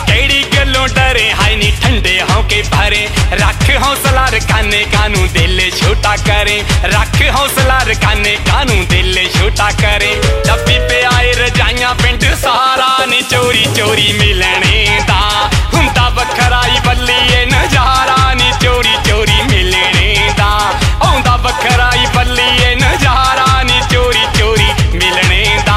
केड़ी गलों डरे हाय नी ठंडे होके भरे रख हौसला रखाने कानू दिल छोटा करे रख हौसला रखाने कानू दिल छोटा करे डब्बी पे आए रजाइयां पिंड सारा नी चोरी चोरी मिलने दा हुंदा बखराई बल्लीए नजारा नी चोरी चोरी मिलने दा औंदा बखराई बल्लीए नजारा नी चोरी चोरी मिलने दा।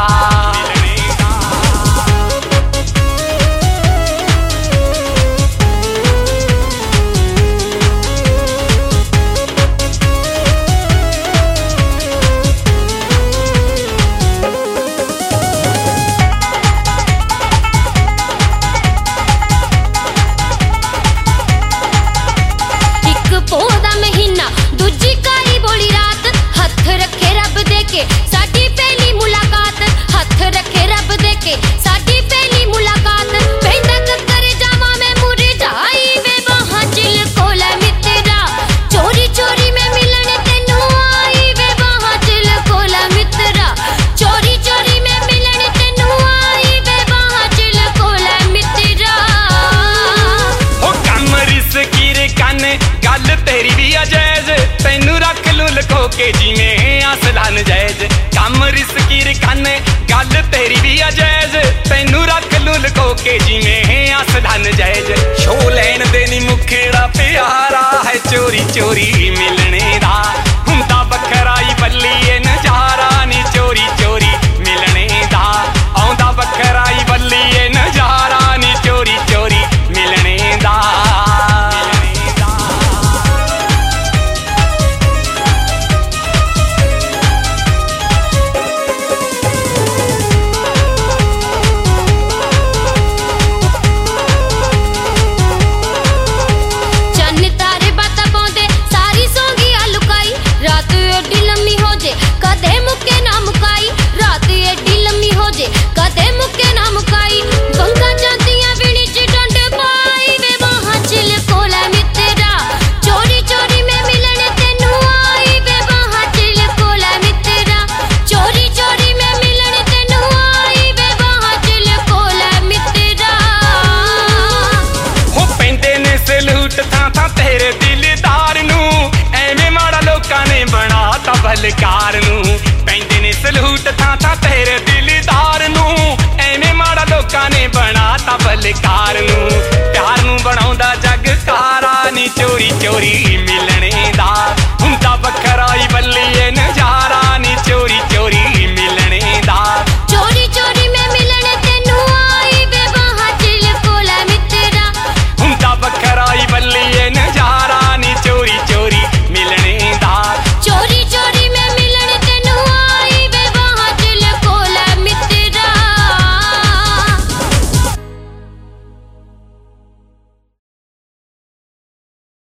पौधा महीना दूजी काली बोली रात हथ रखे रब देके साडी पहली मुलाकात हथ रखे रब देके साडी पहली मुलाकात पैदा कर जावा मैं मुरझाई वे वहां चिल कोला मित्रा चोरी चोरी में मिलने तेनू आई वे वहां चिल कोला मित्रा चोरी चोरी में मिलने तेनू आई वे वहां चिल कोला मित्रा। ओ कमरिस कीरे काने गल तेरी भी अजैज तैनू रख लू लखो के जिमें आसलान जैज कम रिस्की रखाने गल तेरी भी अजैज तैनू रख लू लखो के जिमें आसलान जैज शो लैन देनी मुखेड़ा प्यारा है चोरी चोरी मिलने दा हुंदा बखराई बल्लीए नजारा नी चोरी चोरी मिलने दा औंदा बखराई बल्लीए नजारा नी चोरी चोरी मिलने दा। तेरे दिलदार नू एवें माड़ा लोकां ने बनाता भलकार नू